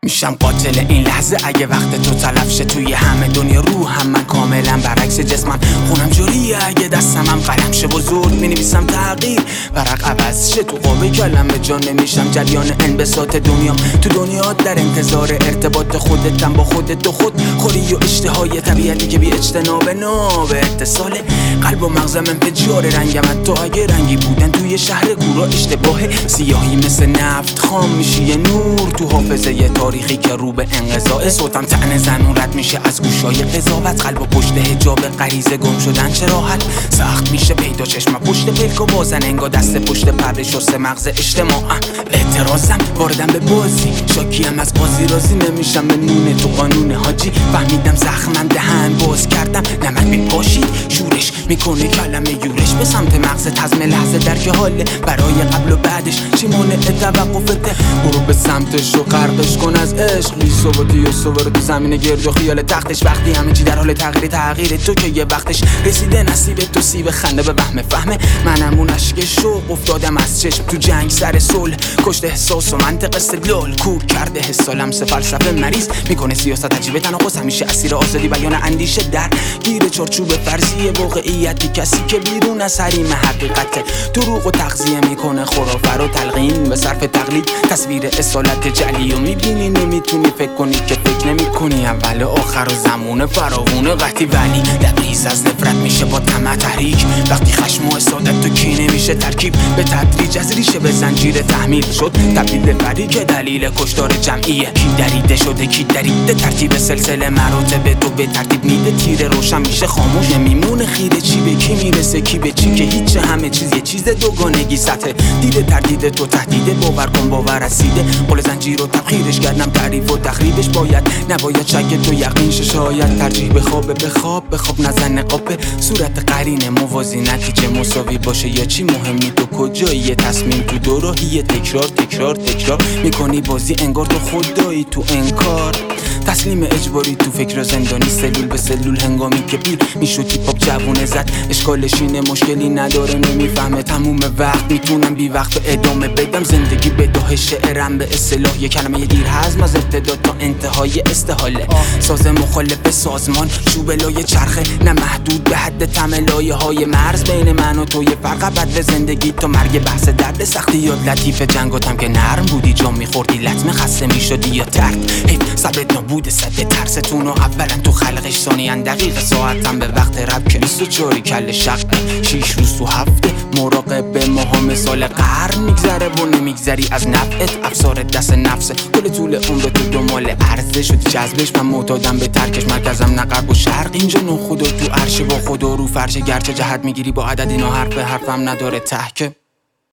میشم قاتل این لحظه اگه وقت تو تلف شه. توی همه دنیا روحم من کاملا برعکس جسمم. خونم جوریه اگه دستمم قلم شه و زود مینویسم تغییر برق عوض شه. تو قوه کلمه جان نمیشم. جریان انبساط دنیام تو دنیا در انتظار ارتباط خودتم با خودت و خود خوری و اشتهای طبیعتی که بی اجتناب ناب اتصال قلب و مغزم انفجار رنگم. تو اگه رنگی بودن توی شهر کورا اشتباه سیاهی مثل نفت خام میشی یه نور تو حافظه یه تاریخی که رو به انقضاء. صوتم طعن زنون رد میشه از گوشای قضاوت. قلب و پشت حجاب غریزه گم شدن چه راحت سخت میشه پیدا چشم پشت پلک و بازن انگا دست پشت پرده شسته مغز اجتماع. اعتراضم واردم به بازی شاکیم از بازی راضی نمیشم به نونه تو قانون حاجی. فهمیدم زخمم دهن باز کردم نمک میپاشید شورش میکنه کلمه یورش به سمت مغز تزم لحظه در که حاله برای قبل و بعدش چی مانع توقفته. برو به سمتش و غرقش کن از عشق بی ثباتی و صور تو زمین گرد و خیال تختش. وقتی همه چی در حال تغییر تو که یه وقتش رسیده نصیب تو سیب خنده به وهم فهمه. منم اون اشک شوق افتادم از چشم تو جنگ سر صلح کشت احساس و منطق استدلال کور کرده حسالم سه فلسفه مریض میکنه سیاست عجیبه تناقض همیشه اسیر آزادی بیان اندیشه در گیر چارچوب فرضی واقعیتی. کسی که بیرون از حریم حقیقت دروغ و تغذیه میکنه خرافه رو تلقین به صرف تقلید تصویر اصالت جعلی و میبینی نمیتونی فکر کنی که فکر نمیکنی اول آخر و زمان فراوونه قطعی ولی لبریز از نفرت میشه با طمع تحریک. وقتی خشم و حسادت تو کی نمیشه ترکیب به تدریج از ریشه به زنجیر تحمیل شد تبدیل فری که دلیل کشتار جمعیه. کی دریده شده کی دریده ترتیب سلسله مراتب تو به ترتیب میده تیر روشن میشه خاموش نمیمونه خیره چی به کی میرسه کی به چی که هیچ همه چیز یه چیز دوگانگی سطح دیده تردید تو تهدیده باور کن باور رسیده قول زنجیر رو تبخیرش کردم تعریف و تخریبش باید نباید شک تو یقین شه شاید ترجیح به خواب نزن نقابه صورت قرین موازی نتیجه مساوی باشه یا چی مهمی تو کجایی تصمیم تو دوراهی تکرار میکنی بازی انگار تو خدایی تو انکار تسلیم اجباری تو فکر زندانی سلول به سلول هنگامی که پیر میشد هیپ هاپ جوونه زد اشکالش اینه مشکلی نداره نمیفهمه تموم وقت میتونم بی وقت ادامه بدم زندگی به داه شعرم به اصطلاح یه کلمه دیر هضم از ابتدا تا انتهای استحاله ساز مخالف سازمان چوبلای چرخه نه محدود به حد تملایه های مرز بین من و تو یه فرق بد زندگی تا مرگ بحث درد سختی یاد لطیف جنگاتم که نرم بودی جا میخوردی لطمه خسته میشدی یا ترد صبرت نبود صد ترستون و اولا تو خلقش ثانیاً دقیقه ساعتم به وقت رب که 24 کل شق 6 روز تو هفته مراقب ماها مثال قرن میگذره و نمیگذری از نفعت افسار دست نفسه کل طول عمر تو دنبال عرضه شدی جذبش من معتادم به ترکش مرکزم نه غرب و شرق اینجا نو خدا تو عرشه با خدا رو فرشه گرچه جهت میگیری با عدد اینا حرفم نداره تحکه